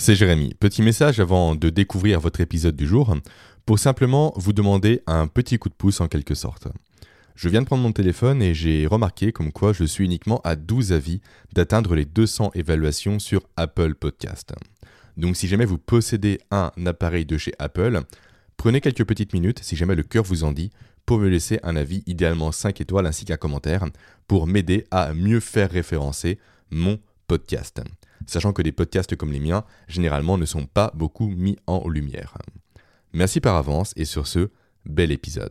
C'est Jérémy. Petit message avant de découvrir votre épisode du jour, pour simplement vous demander un petit coup de pouce en quelque sorte. Je viens de prendre mon téléphone et j'ai remarqué comme quoi je suis uniquement à 12 avis d'atteindre les 200 évaluations sur Apple Podcast. Donc si jamais vous possédez un appareil de chez Apple, prenez quelques petites minutes, si jamais le cœur vous en dit, pour me laisser un avis, idéalement 5 étoiles ainsi qu'un commentaire, pour m'aider à mieux faire référencer mon podcast. Sachant que des podcasts comme les miens, généralement, ne sont pas beaucoup mis en lumière. Merci par avance et sur ce, bel épisode.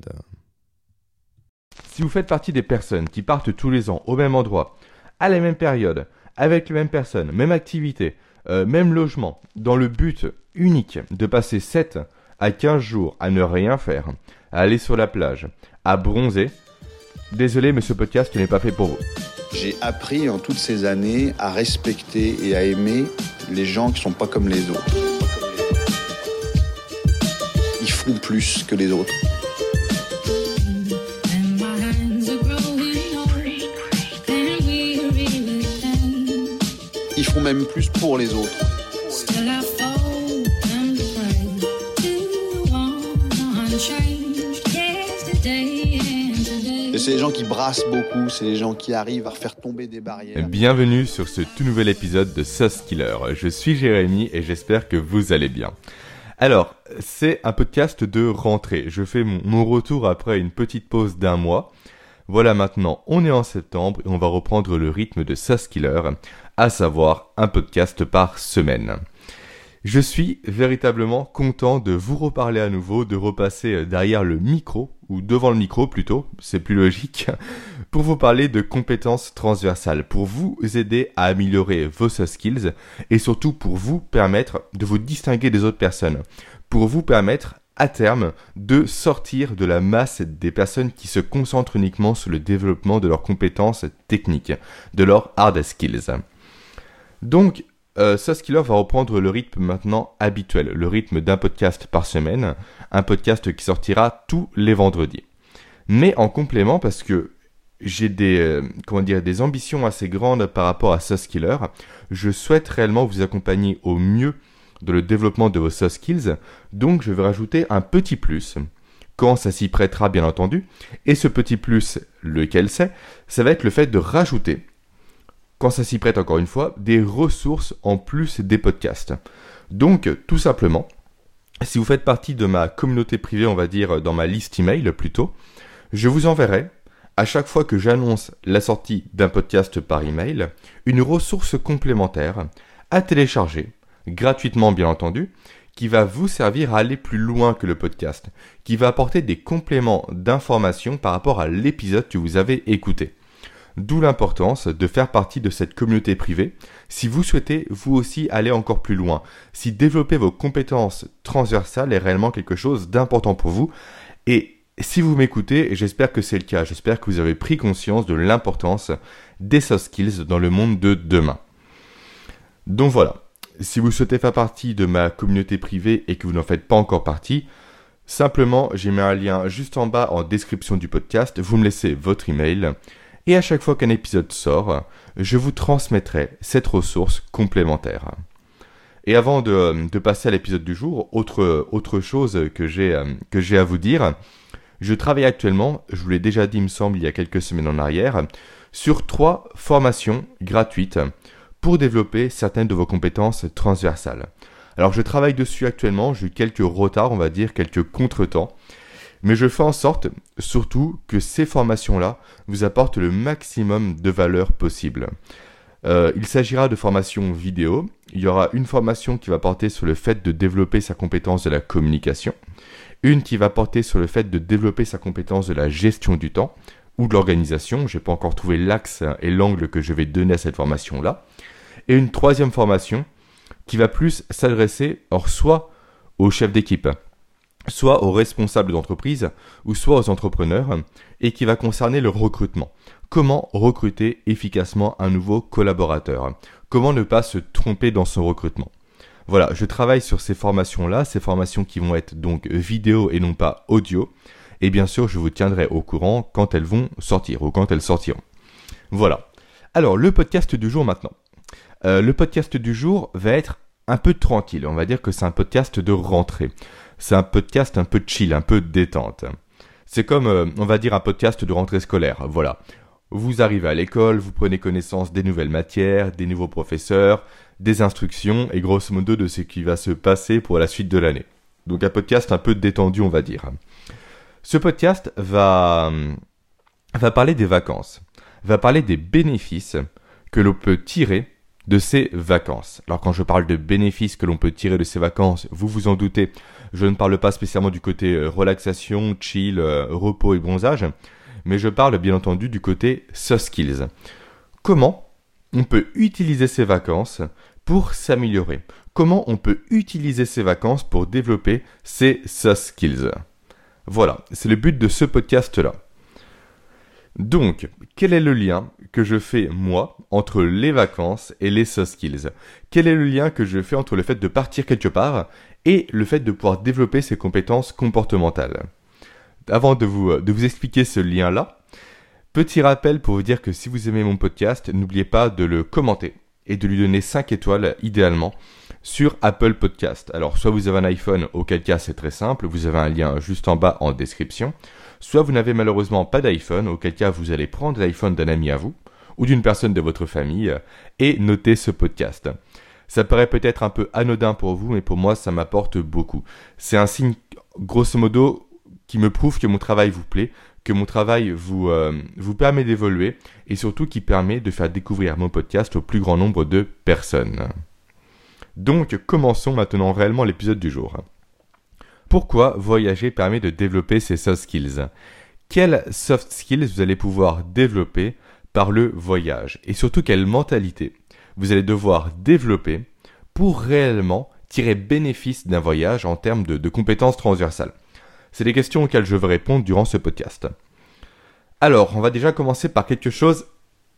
Si vous faites partie des personnes qui partent tous les ans au même endroit, à la même période, avec les mêmes personnes, même activité, même logement, dans le but unique de passer 7 à 15 jours à ne rien faire, à aller sur la plage, à bronzer, désolé mais ce podcast n'est pas fait pour vous. J'ai appris en toutes ces années à respecter et à aimer les gens qui ne sont pas comme les autres. Ils font plus que les autres. Ils font même plus pour les autres. Et c'est les gens qui brassent beaucoup, c'est les gens qui arrivent à faire tomber des barrières. Bienvenue sur ce tout nouvel épisode de Sauce Killer. Je suis Jérémy et j'espère que vous allez bien. Alors, c'est un podcast de rentrée. Je fais mon retour après une petite pause d'un mois. Voilà, maintenant, on est en septembre et on va reprendre le rythme de Sauce Killer, à savoir un podcast par semaine. Je suis véritablement content de vous reparler à nouveau, de repasser derrière le micro, ou devant le micro plutôt, c'est plus logique, pour vous parler de compétences transversales, pour vous aider à améliorer vos soft skills et surtout pour vous permettre de vous distinguer des autres personnes, pour vous permettre à terme de sortir de la masse des personnes qui se concentrent uniquement sur le développement de leurs compétences techniques, de leurs hard skills. Donc, Sauce Killer va reprendre le rythme maintenant habituel, le rythme d'un podcast par semaine, un podcast qui sortira tous les vendredis. Mais en complément, parce que j'ai des ambitions assez grandes par rapport à Sauce Killer, je souhaite réellement vous accompagner au mieux dans le développement de vos soft skills, donc je vais rajouter un petit plus, quand ça s'y prêtera bien entendu, et ce petit plus, lequel c'est, ça va être le fait de rajouter, quand ça s'y prête encore une fois, des ressources en plus des podcasts. Donc, tout simplement, si vous faites partie de ma communauté privée, on va dire dans ma liste email plutôt, je vous enverrai, à chaque fois que j'annonce la sortie d'un podcast par email, une ressource complémentaire à télécharger, gratuitement bien entendu, qui va vous servir à aller plus loin que le podcast, qui va apporter des compléments d'informations par rapport à l'épisode que vous avez écouté. D'où l'importance de faire partie de cette communauté privée si vous souhaitez vous aussi aller encore plus loin, si développer vos compétences transversales est réellement quelque chose d'important pour vous. Et si vous m'écoutez, et j'espère que c'est le cas, j'espère que vous avez pris conscience de l'importance des soft skills dans le monde de demain. Donc voilà, si vous souhaitez faire partie de ma communauté privée et que vous n'en faites pas encore partie, simplement j'ai mis un lien juste en bas en description du podcast, vous me laissez votre email. Et à chaque fois qu'un épisode sort, je vous transmettrai cette ressource complémentaire. Et avant de passer à l'épisode du jour, autre chose que j'ai à vous dire, je travaille actuellement, je vous l'ai déjà dit il me semble il y a quelques semaines en arrière, sur 3 formations gratuites pour développer certaines de vos compétences transversales. Alors je travaille dessus actuellement, j'ai eu quelques retards, on va dire, quelques contretemps. Mais je fais en sorte, surtout, que ces formations-là vous apportent le maximum de valeur possible. Il s'agira de formations vidéo. Il y aura une formation qui va porter sur le fait de développer sa compétence de la communication. Une qui va porter sur le fait de développer sa compétence de la gestion du temps ou de l'organisation. Je n'ai pas encore trouvé l'axe et l'angle que je vais donner à cette formation-là. Et une 3e formation qui va plus s'adresser, soit aux chefs d'équipe, soit aux responsables d'entreprise ou soit aux entrepreneurs et qui va concerner le recrutement. Comment recruter efficacement un nouveau collaborateur? Comment ne pas se tromper dans son recrutement? Voilà, je travaille sur ces formations-là, ces formations qui vont être donc vidéo et non pas audio. Et bien sûr, je vous tiendrai au courant quand elles vont sortir ou quand elles sortiront. Voilà. Alors, le podcast du jour maintenant. Le podcast du jour va être un peu tranquille. On va dire que c'est un podcast de rentrée. C'est un podcast un peu chill, un peu détente. C'est comme, on va dire, un podcast de rentrée scolaire. Voilà. Vous arrivez à l'école, vous prenez connaissance des nouvelles matières, des nouveaux professeurs, des instructions et grosso modo de ce qui va se passer pour la suite de l'année. Donc un podcast un peu détendu, on va dire. Ce podcast va parler des vacances, va parler des bénéfices que l'on peut tirer de ces vacances. Alors quand je parle de bénéfices que l'on peut tirer de ces vacances, vous vous en doutez, je ne parle pas spécialement du côté relaxation, chill, repos et bronzage, mais je parle bien entendu du côté soft skills. Comment on peut utiliser ces vacances pour s'améliorer? Comment on peut utiliser ces vacances pour développer ces soft skills? Voilà, c'est le but de ce podcast-là. Donc, quel est le lien que je fais, moi, entre les vacances et les soft skills? Quel est le lien que je fais entre le fait de partir quelque part et le fait de pouvoir développer ses compétences comportementales? Avant de vous expliquer ce lien-là, petit rappel pour vous dire que si vous aimez mon podcast, n'oubliez pas de le commenter et de lui donner 5 étoiles, idéalement, sur Apple Podcast. Alors, soit vous avez un iPhone, auquel cas c'est très simple, vous avez un lien juste en bas en description, soit vous n'avez malheureusement pas d'iPhone, auquel cas vous allez prendre l'iPhone d'un ami à vous, ou d'une personne de votre famille, et noter ce podcast. Ça paraît peut-être un peu anodin pour vous, mais pour moi, ça m'apporte beaucoup. C'est un signe, grosso modo, qui me prouve que mon travail vous plaît, que mon travail vous permet d'évoluer, et surtout qui permet de faire découvrir mon podcast au plus grand nombre de personnes. Donc, commençons maintenant réellement l'épisode du jour. Pourquoi voyager permet de développer ses soft skills? Quelles soft skills vous allez pouvoir développer par le voyage? Et surtout, quelle mentalité vous allez devoir développer pour réellement tirer bénéfice d'un voyage en termes de compétences transversales? C'est des questions auxquelles je veux répondre durant ce podcast. Alors, on va déjà commencer par quelque chose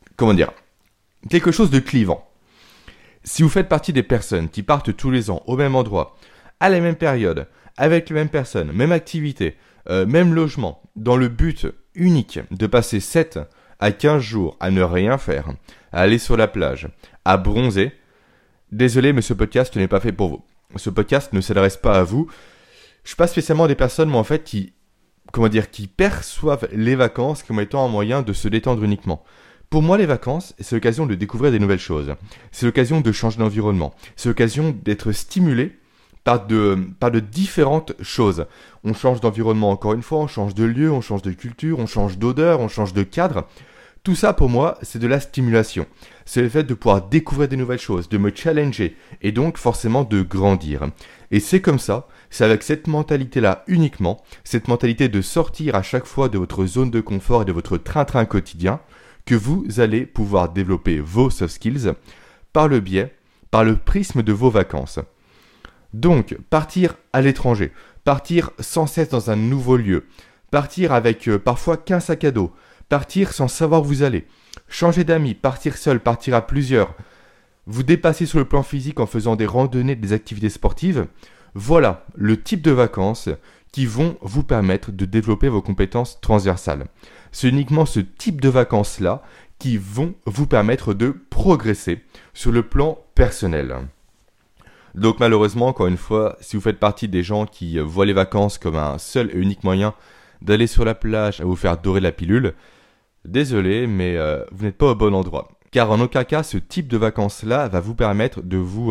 de clivant. Si vous faites partie des personnes qui partent tous les ans au même endroit, à la même période, avec les mêmes personnes, même activité, même logement, dans le but unique de passer 7 à 15 jours à ne rien faire, à aller sur la plage, à bronzer, désolé, mais ce podcast n'est pas fait pour vous. Ce podcast ne s'adresse pas à vous. Je suis pas spécialement des personnes, moi, en fait, qui perçoivent les vacances comme étant un moyen de se détendre uniquement. Pour moi, les vacances, c'est l'occasion de découvrir des nouvelles choses. C'est l'occasion de changer d'environnement. C'est l'occasion d'être stimulé par de différentes choses. On change d'environnement encore une fois, on change de lieu, on change de culture, on change d'odeur, on change de cadre. Tout ça, pour moi, c'est de la stimulation. C'est le fait de pouvoir découvrir des nouvelles choses, de me challenger et donc forcément de grandir. Et c'est comme ça, c'est avec cette mentalité-là uniquement, cette mentalité de sortir à chaque fois de votre zone de confort et de votre train-train quotidien, que vous allez pouvoir développer vos soft skills par le prisme de vos vacances. Donc, partir à l'étranger, partir sans cesse dans un nouveau lieu, partir avec parfois qu'un sac à dos, partir sans savoir où vous allez, changer d'amis, partir seul, partir à plusieurs, vous dépasser sur le plan physique en faisant des randonnées, des activités sportives, voilà le type de vacances qui vont vous permettre de développer vos compétences transversales. C'est uniquement ce type de vacances-là qui vont vous permettre de progresser sur le plan personnel. Donc malheureusement, encore une fois, si vous faites partie des gens qui voient les vacances comme un seul et unique moyen d'aller sur la plage à vous faire dorer la pilule, désolé, mais vous n'êtes pas au bon endroit. Car en aucun cas, ce type de vacances-là va vous permettre de vous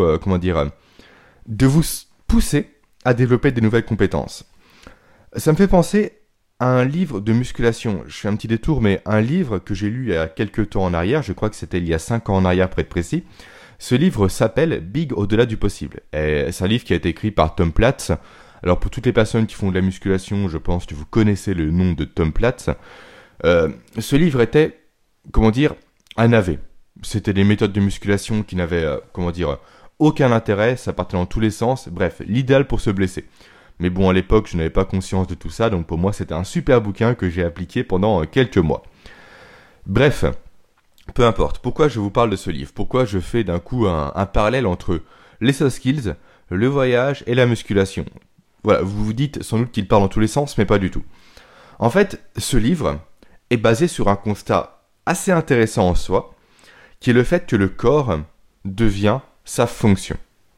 pousser à développer des nouvelles compétences. Ça me fait penser à un livre de musculation. Je fais un petit détour, mais un livre que j'ai lu il y a quelques temps en arrière, je crois que c'était il y a 5 ans en arrière pour être précis. Ce livre s'appelle Big au-delà du possible. Et c'est un livre qui a été écrit par Tom Platz. Alors pour toutes les personnes qui font de la musculation, je pense que vous connaissez le nom de Tom Platz. Ce livre était, un navet. C'était des méthodes de musculation qui n'avaient, aucun intérêt, ça partait dans tous les sens. Bref, l'idéal pour se blesser. Mais bon, à l'époque, je n'avais pas conscience de tout ça, donc pour moi, c'était un super bouquin que j'ai appliqué pendant quelques mois. Bref, peu importe. Pourquoi je vous parle de ce livre? Pourquoi je fais d'un coup un parallèle entre les soft skills, le voyage et la musculation? Voilà, vous vous dites sans doute qu'il parle dans tous les sens, mais pas du tout. En fait, ce livre est basé sur un constat assez intéressant en soi, qui est le fait que le corps devient sa fonction.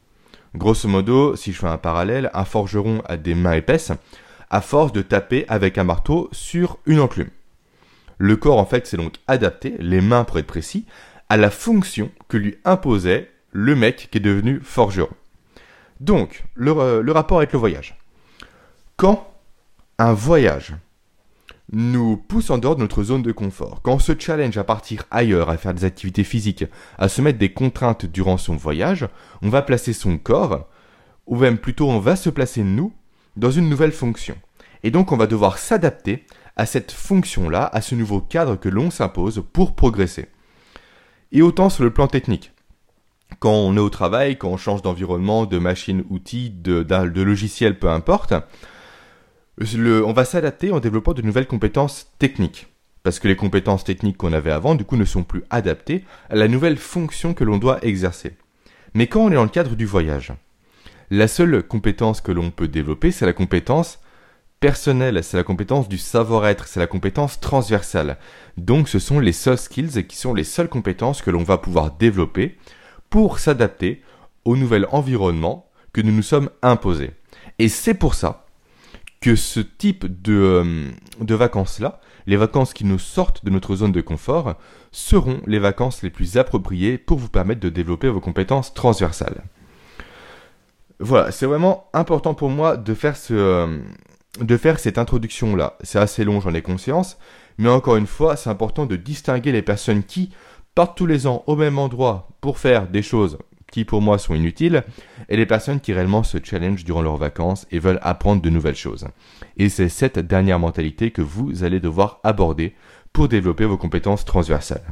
Grosso modo, si je fais un parallèle, un forgeron a des mains épaisses à force de taper avec un marteau sur une enclume. Le corps, en fait, s'est donc adapté, les mains pour être précis, à la fonction que lui imposait le mec qui est devenu forgeron. Donc, le rapport avec le voyage. Quand un voyage nous pousse en dehors de notre zone de confort, quand on se challenge à partir ailleurs, à faire des activités physiques, à se mettre des contraintes durant son voyage, on va placer son corps, ou même plutôt on va se placer nous, dans une nouvelle fonction. Et donc on va devoir s'adapter à cette fonction-là, à ce nouveau cadre que l'on s'impose pour progresser. Et autant sur le plan technique. Quand on est au travail, quand on change d'environnement, de machine, outils, de logiciel, peu importe, on va s'adapter en développant de nouvelles compétences techniques. Parce que les compétences techniques qu'on avait avant, du coup, ne sont plus adaptées à la nouvelle fonction que l'on doit exercer. Mais quand on est dans le cadre du voyage, la seule compétence que l'on peut développer, c'est la compétence personnelle, c'est la compétence du savoir-être, c'est la compétence transversale. Donc ce sont les soft skills qui sont les seules compétences que l'on va pouvoir développer pour s'adapter au nouvel environnement que nous nous sommes imposés. Et c'est pour ça que ce type de vacances-là, les vacances qui nous sortent de notre zone de confort, seront les vacances les plus appropriées pour vous permettre de développer vos compétences transversales. Voilà, c'est vraiment important pour moi de faire cette introduction-là. C'est assez long, j'en ai conscience, mais encore une fois, c'est important de distinguer les personnes qui partent tous les ans au même endroit pour faire des choses qui pour moi sont inutiles, et les personnes qui réellement se challengent durant leurs vacances et veulent apprendre de nouvelles choses. Et c'est cette dernière mentalité que vous allez devoir aborder pour développer vos compétences transversales.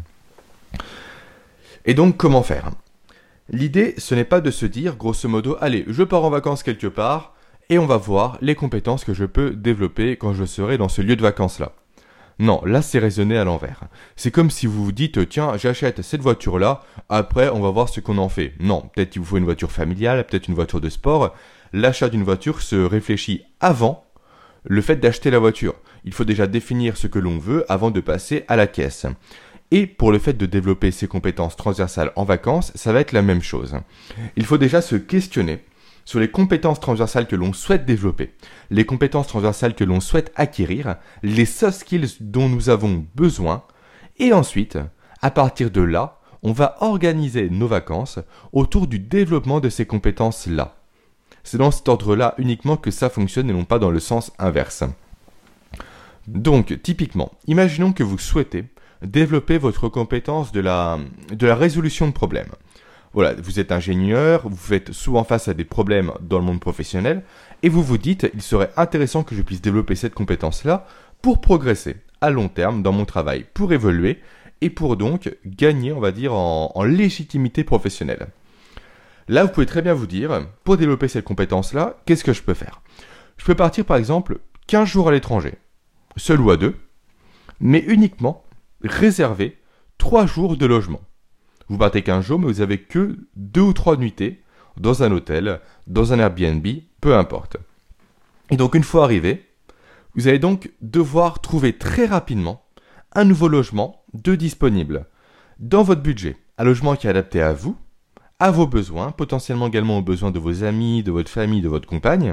Et donc, comment faire ? L'idée, ce n'est pas de se dire, grosso modo, allez, je pars en vacances quelque part, et on va voir les compétences que je peux développer quand je serai dans ce lieu de vacances-là. Non, là c'est raisonner à l'envers. C'est comme si vous vous dites, tiens, j'achète cette voiture-là, après on va voir ce qu'on en fait. Non, peut-être qu'il vous faut une voiture familiale, peut-être une voiture de sport. L'achat d'une voiture se réfléchit avant le fait d'acheter la voiture. Il faut déjà définir ce que l'on veut avant de passer à la caisse. Et pour le fait de développer ses compétences transversales en vacances, ça va être la même chose. Il faut déjà se questionner sur les compétences transversales que l'on souhaite développer, les compétences transversales que l'on souhaite acquérir, les soft skills dont nous avons besoin, et ensuite, à partir de là, on va organiser nos vacances autour du développement de ces compétences-là. C'est dans cet ordre-là uniquement que ça fonctionne et non pas dans le sens inverse. Donc, typiquement, imaginons que vous souhaitez développer votre compétence de la résolution de problèmes. Voilà, vous êtes ingénieur, vous faites souvent face à des problèmes dans le monde professionnel, et vous vous dites, il serait intéressant que je puisse développer cette compétence-là pour progresser à long terme dans mon travail, pour évoluer, et pour donc gagner, on va dire, en légitimité professionnelle. Là, vous pouvez très bien vous dire, pour développer cette compétence-là, qu'est-ce que je peux faire ? Je peux partir par exemple 15 jours à l'étranger, seul ou à deux, mais uniquement réserver 3 jours de logement. Vous partez 15 jours, mais vous avez que 2 ou 3 nuitées dans un hôtel, dans un Airbnb, peu importe. Et donc, une fois arrivé, vous allez donc devoir trouver très rapidement un nouveau logement de disponible dans votre budget. Un logement qui est adapté à vous, à vos besoins, potentiellement également aux besoins de vos amis, de votre famille, de votre compagne.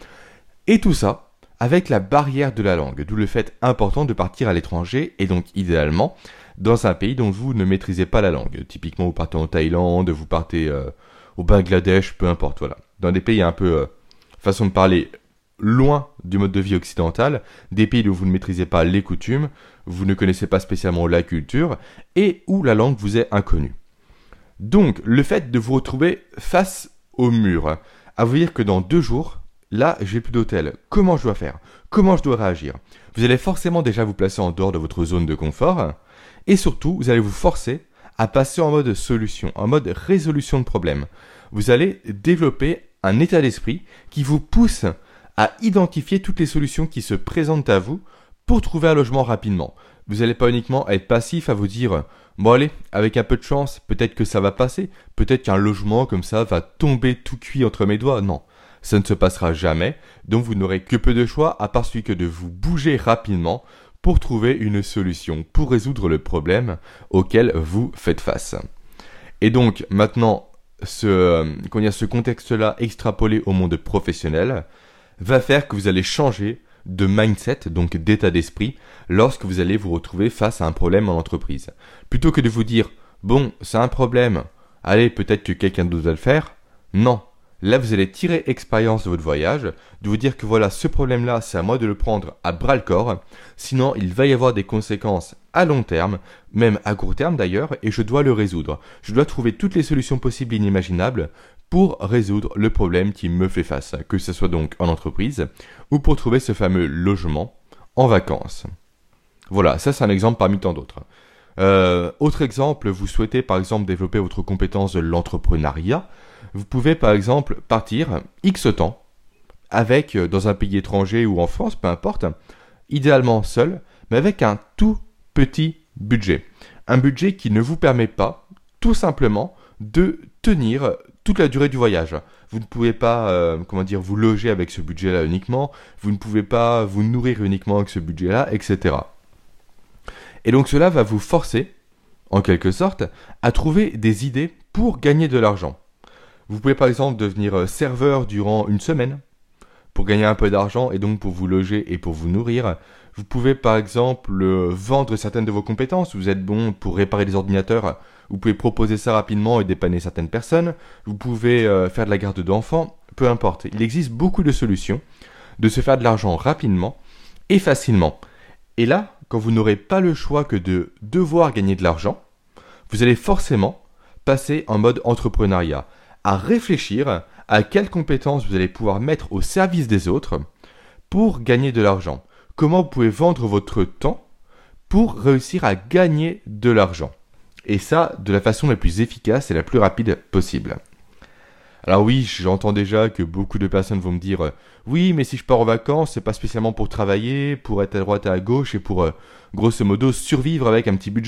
Et tout ça avec la barrière de la langue, d'où le fait important de partir à l'étranger et donc idéalement dans un pays dont vous ne maîtrisez pas la langue. Typiquement, vous partez en Thaïlande, vous partez au Bangladesh, peu importe, voilà. Dans des pays un peu, façon de parler, loin du mode de vie occidental, des pays où vous ne maîtrisez pas les coutumes, vous ne connaissez pas spécialement la culture, et où la langue vous est inconnue. Donc, le fait de vous retrouver face au mur, à vous dire que dans 2 jours, là, j'ai plus d'hôtel. Comment je dois faire ? Comment je dois réagir ? Vous allez forcément déjà vous placer en dehors de votre zone de confort, et surtout, vous allez vous forcer à passer en mode solution, en mode résolution de problèmes. Vous allez développer un état d'esprit qui vous pousse à identifier toutes les solutions qui se présentent à vous pour trouver un logement rapidement. Vous n'allez pas uniquement être passif à vous dire « Bon allez, avec un peu de chance, peut-être que ça va passer, peut-être qu'un logement comme ça va tomber tout cuit entre mes doigts. » Non, ça ne se passera jamais, donc vous n'aurez que peu de choix à part celui que de vous bouger rapidement pour trouver une solution, pour résoudre le problème auquel vous faites face. Et donc, maintenant, ce contexte-là extrapolé au monde professionnel va faire que vous allez changer de mindset, donc d'état d'esprit, lorsque vous allez vous retrouver face à un problème en entreprise. Plutôt que de vous dire « Bon, c'est un problème, allez, peut-être que quelqu'un d'autre va le faire », non. Là, vous allez tirer expérience de votre voyage, de vous dire que voilà, ce problème-là, c'est à moi de le prendre à bras-le-corps, sinon il va y avoir des conséquences à long terme, même à court terme d'ailleurs, et je dois le résoudre. Je dois trouver toutes les solutions possibles et inimaginables pour résoudre le problème qui me fait face, que ce soit donc en entreprise ou pour trouver ce fameux logement en vacances. Voilà, ça c'est un exemple parmi tant d'autres. Autre exemple, vous souhaitez par exemple développer votre compétence de l'entrepreneuriat. Vous pouvez par exemple partir X temps avec, dans un pays étranger ou en France, peu importe, idéalement seul, mais avec un tout petit budget. Un budget qui ne vous permet pas, tout simplement, de tenir toute la durée du voyage. Vous ne pouvez pas, vous loger avec ce budget-là uniquement, vous ne pouvez pas vous nourrir uniquement avec ce budget-là, etc. Et donc cela va vous forcer, en quelque sorte, à trouver des idées pour gagner de l'argent. Vous pouvez par exemple devenir serveur durant une semaine pour gagner un peu d'argent et donc pour vous loger et pour vous nourrir. Vous pouvez par exemple vendre certaines de vos compétences. Vous êtes bon pour réparer des ordinateurs. Vous pouvez proposer ça rapidement et dépanner certaines personnes. Vous pouvez faire de la garde d'enfants. Peu importe. Il existe beaucoup de solutions de se faire de l'argent rapidement et facilement. Et là, quand vous n'aurez pas le choix que de devoir gagner de l'argent, vous allez forcément passer en mode entrepreneuriat, à réfléchir à quelles compétences vous allez pouvoir mettre au service des autres pour gagner de l'argent. Comment vous pouvez vendre votre temps pour réussir à gagner de l'argent. Et ça, de la façon la plus efficace et la plus rapide possible. Alors oui, j'entends déjà que beaucoup de personnes vont me dire « Oui, mais si je pars en vacances, c'est pas spécialement pour travailler, pour être à droite et à gauche et pour, grosso modo, survivre avec un petit budget. »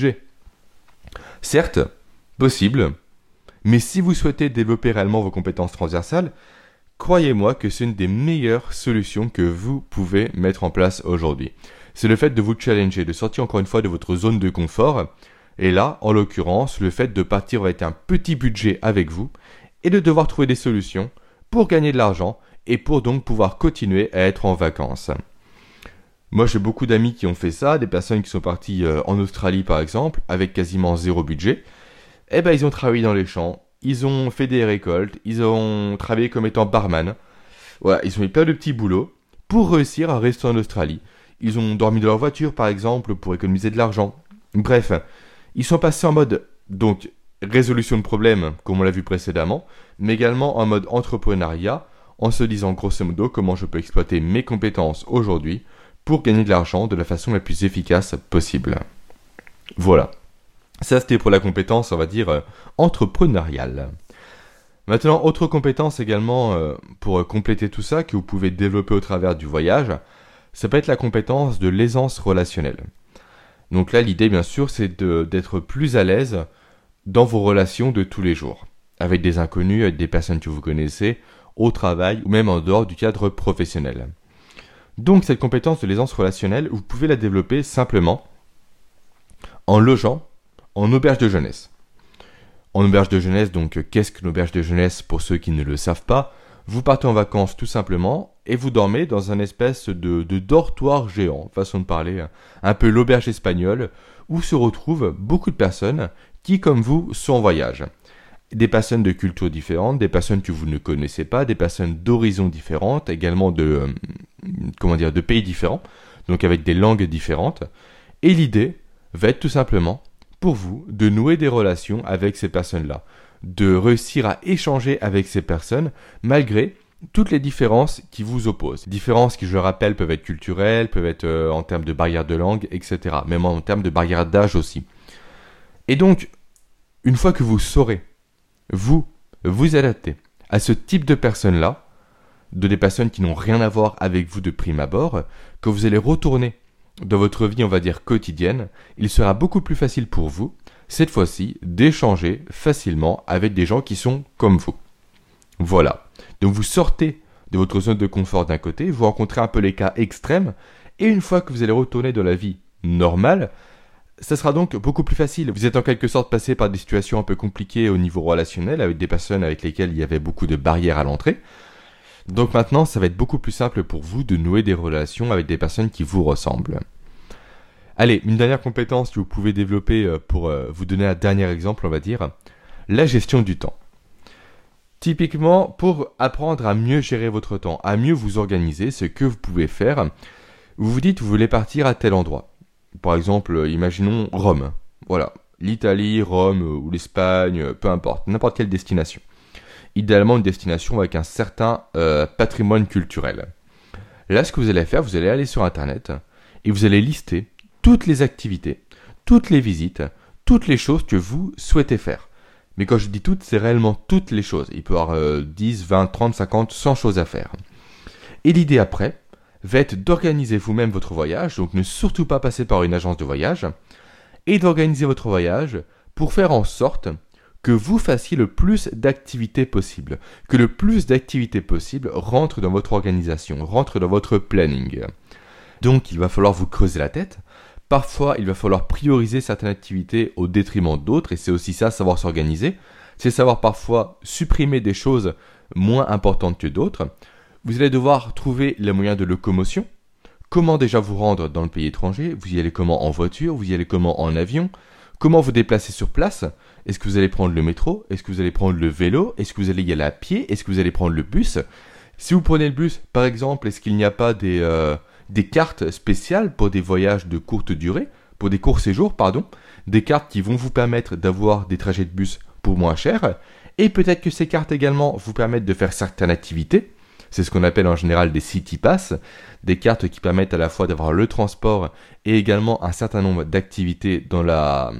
Certes, possible, mais si vous souhaitez développer réellement vos compétences transversales, croyez-moi que c'est une des meilleures solutions que vous pouvez mettre en place aujourd'hui. C'est le fait de vous challenger, de sortir encore une fois de votre zone de confort. Et là, en l'occurrence, le fait de partir avec un petit budget avec vous et de devoir trouver des solutions pour gagner de l'argent et pour donc pouvoir continuer à être en vacances. Moi, j'ai beaucoup d'amis qui ont fait ça, des personnes qui sont parties en Australie par exemple, avec quasiment zéro budget. Eh ben, ils ont travaillé dans les champs, ils ont fait des récoltes, ils ont travaillé comme étant barman. Voilà, ils ont eu plein de petits boulots pour réussir à rester en Australie. Ils ont dormi dans leur voiture par exemple pour économiser de l'argent. Bref, ils sont passés en mode donc résolution de problèmes, comme on l'a vu précédemment, mais également en mode entrepreneuriat, en se disant grosso modo comment je peux exploiter mes compétences aujourd'hui pour gagner de l'argent de la façon la plus efficace possible. Voilà. Ça, c'était pour la compétence, on va dire, entrepreneuriale. Maintenant, autre compétence également pour compléter tout ça, que vous pouvez développer au travers du voyage, ça peut être la compétence de l'aisance relationnelle. Donc là, l'idée, bien sûr, c'est d'être plus à l'aise dans vos relations de tous les jours, avec des inconnus, avec des personnes que vous connaissez, au travail ou même en dehors du cadre professionnel. Donc, cette compétence de l'aisance relationnelle, vous pouvez la développer simplement en logeant en auberge de jeunesse. En auberge de jeunesse, donc, qu'est-ce qu'une auberge de jeunesse pour ceux qui ne le savent pas ? Vous partez en vacances tout simplement et vous dormez dans un espèce de dortoir géant, façon de parler, un peu l'auberge espagnole, où se retrouvent beaucoup de personnes qui, comme vous, sont en voyage. Des personnes de cultures différentes, des personnes que vous ne connaissez pas, des personnes d'horizons différentes, également de pays différents, donc avec des langues différentes. Et l'idée va être tout simplement pour vous de nouer des relations avec ces personnes-là, de réussir à échanger avec ces personnes malgré toutes les différences qui vous opposent. Différences qui, je le rappelle, peuvent être culturelles, peuvent être en termes de barrières de langue, etc. Même en termes de barrières d'âge aussi. Et donc, une fois que vous saurez vous adapter à ce type de personnes-là, des personnes qui n'ont rien à voir avec vous de prime abord, quand vous allez retourner dans votre vie, on va dire quotidienne, il sera beaucoup plus facile pour vous, cette fois-ci, d'échanger facilement avec des gens qui sont comme vous. Voilà. Donc vous sortez de votre zone de confort d'un côté, vous rencontrez un peu les cas extrêmes, et une fois que vous allez retourner dans la vie normale, Ça sera donc beaucoup plus facile. Vous êtes en quelque sorte passé par des situations un peu compliquées au niveau relationnel avec des personnes avec lesquelles il y avait beaucoup de barrières à l'entrée. Donc maintenant, ça va être beaucoup plus simple pour vous de nouer des relations avec des personnes qui vous ressemblent. Allez, une dernière compétence que vous pouvez développer pour vous donner un dernier exemple, on va dire, la gestion du temps. Typiquement, pour apprendre à mieux gérer votre temps, à mieux vous organiser, ce que vous pouvez faire, vous vous dites, vous voulez partir à tel endroit. Par exemple, imaginons Rome. Voilà, l'Italie, Rome ou l'Espagne, peu importe, n'importe quelle destination. Idéalement, une destination avec un certain patrimoine culturel. Là, ce que vous allez faire, vous allez aller sur Internet et vous allez lister toutes les activités, toutes les visites, toutes les choses que vous souhaitez faire. Mais quand je dis toutes, c'est réellement toutes les choses. Il peut y avoir 10, 20, 30, 50, 100 choses à faire. Et l'idée après va être d'organiser vous-même votre voyage, donc ne surtout pas passer par une agence de voyage, et d'organiser votre voyage pour faire en sorte que vous fassiez le plus d'activités possible, que le plus d'activités possible rentre dans votre organisation, rentre dans votre planning. Donc il va falloir vous creuser la tête. Parfois, il va falloir prioriser certaines activités au détriment d'autres, et c'est aussi ça, savoir s'organiser. C'est savoir parfois supprimer des choses moins importantes que d'autres. Vous allez devoir trouver les moyens de locomotion. Comment déjà vous rendre dans le pays étranger? Vous y allez comment en voiture? Vous y allez comment en avion? Comment vous déplacer sur place? Est-ce que vous allez prendre le métro? Est-ce que vous allez prendre le vélo? Est-ce que vous allez y aller à pied? Est-ce que vous allez prendre le bus? Si vous prenez le bus, par exemple, est-ce qu'il n'y a pas des cartes spéciales pour des voyages de courte durée, pour des courts séjours, des cartes qui vont vous permettre d'avoir des trajets de bus pour moins cher, et peut-être que ces cartes également vous permettent de faire certaines activités. C'est ce qu'on appelle en général des city pass, des cartes qui permettent à la fois d'avoir le transport et également un certain nombre d'activités dans la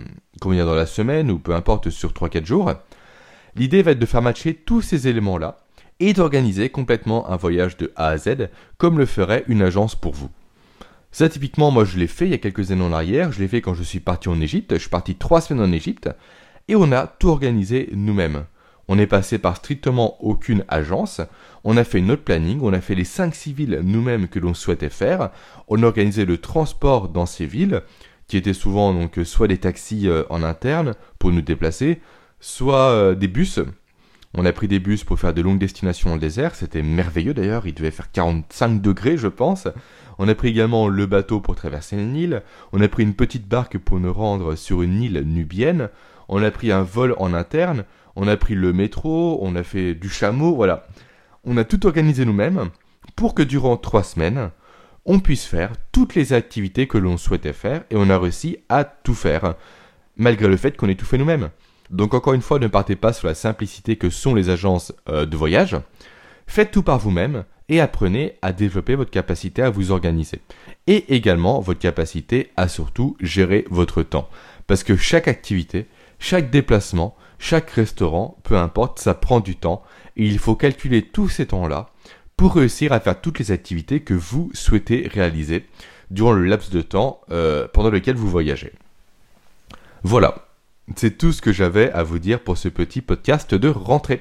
semaine ou peu importe sur 3-4 jours. L'idée va être de faire matcher tous ces éléments-là et d'organiser complètement un voyage de A à Z comme le ferait une agence pour vous. Ça typiquement, moi je l'ai fait il y a quelques années en arrière, je l'ai fait quand je suis parti en Égypte, je suis parti 3 semaines en Égypte et on a tout organisé nous-mêmes. On est passé par strictement aucune agence, on a fait notre planning, on a fait les 5-6 villes nous-mêmes que l'on souhaitait faire, on a organisé le transport dans ces villes, qui étaient souvent donc soit des taxis en interne pour nous déplacer, soit des bus. On a pris des bus pour faire de longues destinations dans le désert, c'était merveilleux d'ailleurs, il devait faire 45 degrés je pense. On a pris également le bateau pour traverser le Nil, on a pris une petite barque pour nous rendre sur une île nubienne, on a pris un vol en interne, on a pris le métro, on a fait du chameau, voilà. On a tout organisé nous-mêmes pour que durant 3 semaines, on puisse faire toutes les activités que l'on souhaitait faire et on a réussi à tout faire, malgré le fait qu'on ait tout fait nous-mêmes. Donc encore une fois, ne partez pas sur la simplicité que sont les agences de voyage. Faites tout par vous-même et apprenez à développer votre capacité à vous organiser. Et également votre capacité à surtout gérer votre temps. Parce que chaque activité, chaque déplacement, chaque restaurant, peu importe, ça prend du temps et il faut calculer tous ces temps-là pour réussir à faire toutes les activités que vous souhaitez réaliser durant le laps de temps pendant lequel vous voyagez. Voilà, c'est tout ce que j'avais à vous dire pour ce petit podcast de rentrée.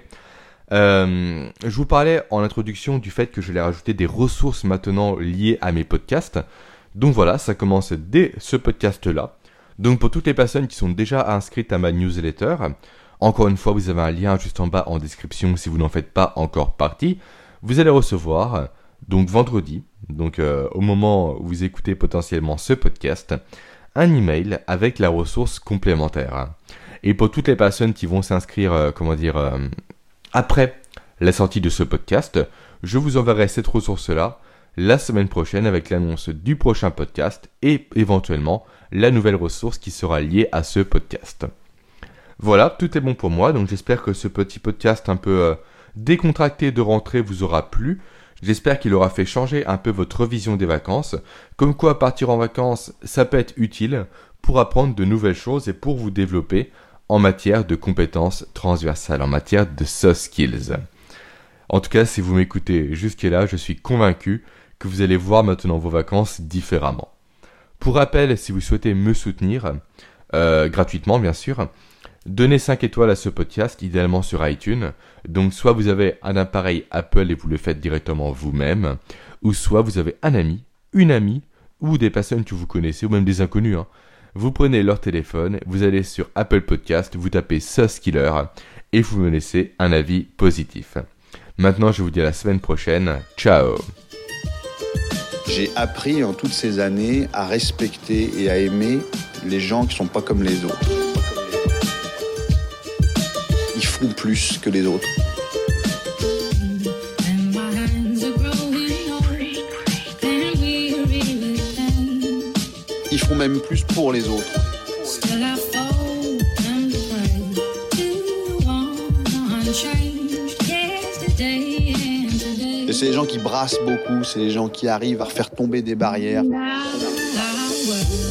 Je vous parlais en introduction du fait que je vais rajouter des ressources maintenant liées à mes podcasts. Donc voilà, ça commence dès ce podcast-là. Donc pour toutes les personnes qui sont déjà inscrites à ma newsletter, encore une fois, vous avez un lien juste en bas en description si vous n'en faites pas encore partie. Vous allez recevoir, donc vendredi, au moment où vous écoutez potentiellement ce podcast, un email avec la ressource complémentaire. Et pour toutes les personnes qui vont s'inscrire, après la sortie de ce podcast, je vous enverrai cette ressource-là la semaine prochaine avec l'annonce du prochain podcast et éventuellement la nouvelle ressource qui sera liée à ce podcast. Voilà, tout est bon pour moi, donc j'espère que ce petit podcast un peu décontracté de rentrée vous aura plu. J'espère qu'il aura fait changer un peu votre vision des vacances, comme quoi partir en vacances, ça peut être utile pour apprendre de nouvelles choses et pour vous développer en matière de compétences transversales, en matière de soft skills. En tout cas, si vous m'écoutez jusque-là, je suis convaincu que vous allez voir maintenant vos vacances différemment. Pour rappel, si vous souhaitez me soutenir, gratuitement bien sûr, donnez 5 étoiles à ce podcast, idéalement sur iTunes. Donc soit vous avez un appareil Apple et vous le faites directement vous-même, ou soit vous avez un ami, une amie, ou des personnes que vous connaissez, ou même des inconnus. Vous prenez leur téléphone, vous allez sur Apple Podcast, vous tapez Sauce Killer et vous me laissez un avis positif. Maintenant, je vous dis à la semaine prochaine. Ciao. J'ai appris en toutes ces années à respecter et à aimer les gens qui sont pas comme les autres. Ils font plus que les autres. Ils font même plus pour les autres. Et c'est les gens qui brassent beaucoup, c'est les gens qui arrivent à faire tomber des barrières.